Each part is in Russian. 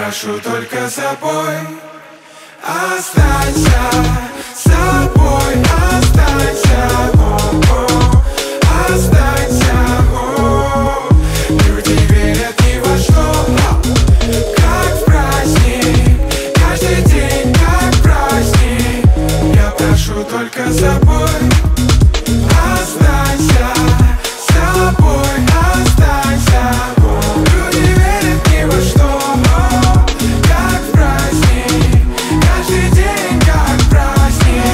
прошу только собой. Останься собой, останься, останься. Люди верят ни во что, как в праздник. Каждый день как праздник. Я прошу только собой. Останься собой, останься. Люди верят ни во что, как в праздник. Каждый день как праздник.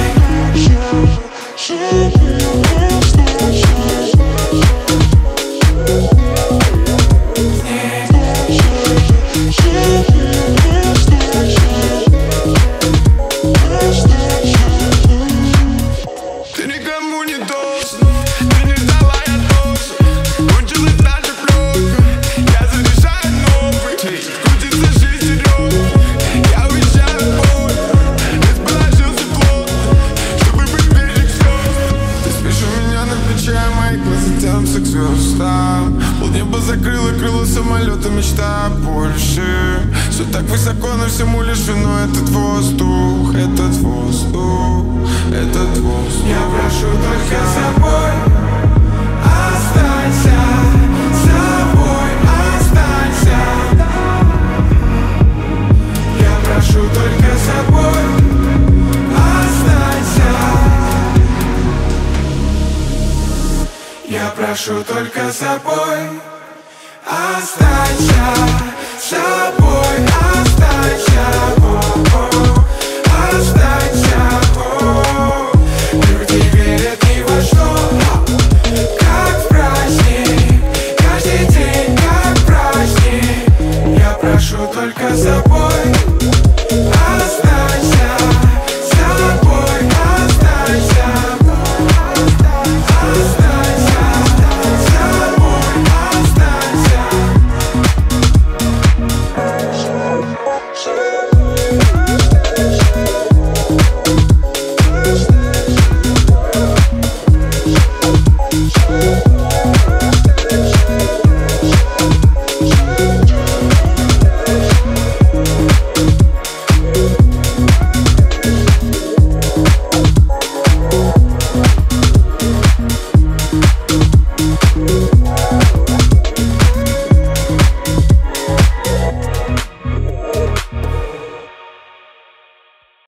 Ты никому не должен, ты не ждала, я должен. Кончилась наша пленка, я заряжаю новый. Крутится жизнь серьезно, я уезжаю в поле. Расположился плотно, чтобы быть ближе к звездам. Ты спишь у меня на плече, мои глаза тянутся к звездам. Полнеба закрыло крыло самолета, мечта больше. Все так высоко, но всему лишь виной этот воздух, этот воздух, этот воздух. Я прошу только собой. Останься собой, останься. Я прошу только собой. Останься. Я прошу только собой. Останься собой.